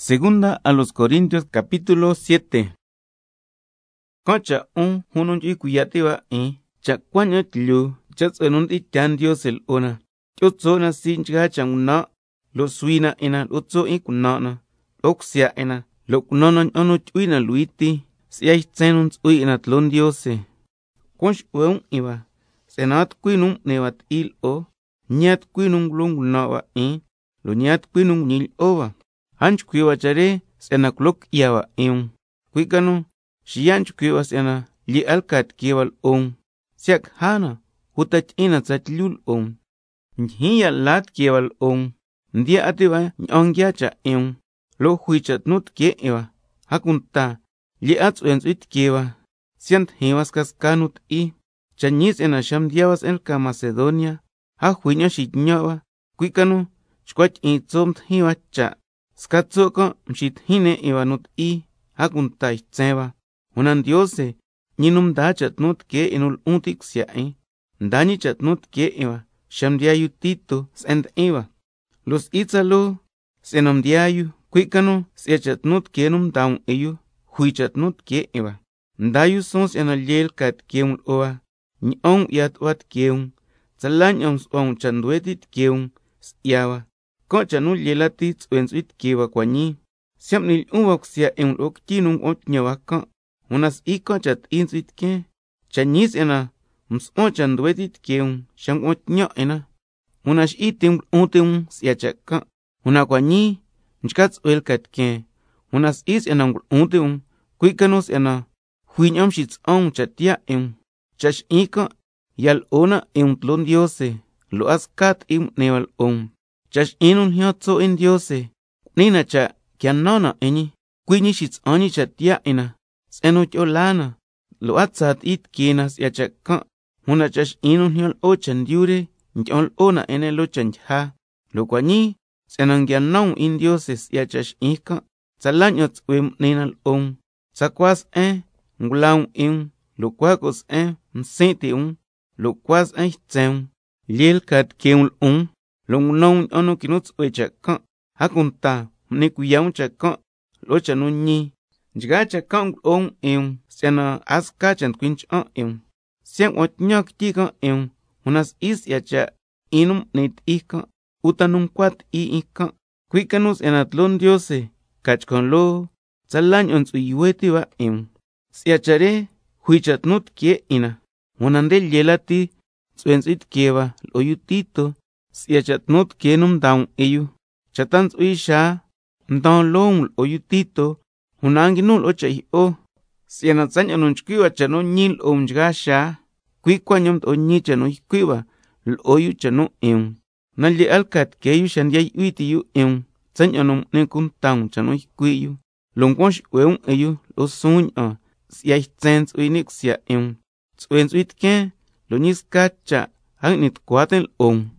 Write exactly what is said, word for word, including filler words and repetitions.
Segunda a los Corintios capítulo siete. Concha un hunun y cuyatiwa e cha cuaño tlu cha tsenun y tan Dios el una. Yo zona sin cha chang na lo suina ena lo zo y kunana. Oxia ena lo kunono ono chuina luiti si hay tsenun ui ena tlon Diose. Conch weun iba senat quinum nevat il o nyat quinum glung nawa e lo nyat quinum nil ova. Hanch kwiwa chare sena klok yawa eun. Kwikano, shiyanch kwiwa sena li alkat kiwal on. Siak hana, hutach ina tsatlul on. Nhiya lat kiwal on. Ndia atiwa nyongyacha eun. Lo huichat nut kie ewa. Hakunta, li ats uensuit kiwa. Siant hewas kaskanut i. Chanyis ena sham diawas elka Macedonia. Ha huiño shitnyawa. Kwikano, chkwach itzomt hiwa cha. Skatsoko mshit hine iwanut i hakuntai tseva. Unan Diose, ninum da chatnut ke inul untik siae. Ndani chatnut ke iwa, shamdiayu tito send iwa. Los itzalo, senam diayu, kwikano, sia chatnut ke num daun eyu, hui chatnut ke iwa. Ndayu sons enaliel kat keun oa, nyong yat wat keun, tsalan yong swang chanduetit keun, siawa. Concha nu yelati tsuensuit kiwa kwani. Siam nil uwak sia en lok tinung ot nyawaka. Unas i conchat insuit ke. Chanyis ena ms ochan duetit keun. Sham ot nyo ena. Unas itim utim sia chaka. Una kwani. Nchkats uelkat ke. Unas is ena utim. Kwikanos ena. Huinyam shits on chatia en. Chash ika. Yal ona en tlon Diose. Lo askat im neval on. Chash inun hiotso en Diose. Nina cha kianona eni. Kwini shits oni chatia ena. Seno cholana. Lo atsat it kienas ya chaka. Una chash inun hiol ochan diure. Nchol ona ene lo chancha. Lo kwani. Senan kianon in Dioses ya chash ika. Salanyot wem ninal on. Sakwas eh. Ngulaun in. Lo kwakos eh. Msiti un. Lo kwas eh tseun. Liel kat keul un. Long non ono kinuts uecha hakunta ne kuyaun chaka lo chanu ni jigacha kan on en sena aska chan quinch on en sen ot nyok tika en unas is yacha inum net ika utanum kwat i ika kwikanus en atlon Diose kachkon lo tsalan on uyueti wa en siachare huichatnut kie ina unandel yelati tsuensit kieva lo yutito si achatnut kenum down eyu. Chatans uisha, ndon long oyutito, unanginul ocha o. Si anatzany anunchkiwa chano nyil omjgasha, kwikwa o nyicha no ikwiwa, oyu chano eun. Nalye alkat keyu shandiay uiti yu eun, tzany anum nekun taun chano ikwiyu. Longwash weun eyu, lo suny a, si ay tzens uinik sia eun. Tzwens uitke, lo niskacha, hagnit kwatel on.